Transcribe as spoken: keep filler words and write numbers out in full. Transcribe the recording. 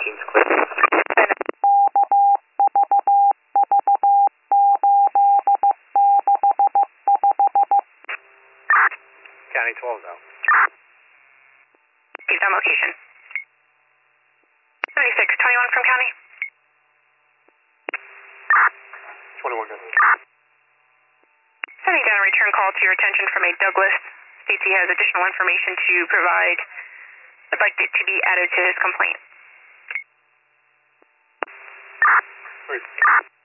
seems clear. County twelve now. He's on location. thirty-six, twenty-one from county. twenty-one good. Sending down a return call to your attention from a Douglas. States he has additional information to provide. I'd like it to be added to his complaint. Great.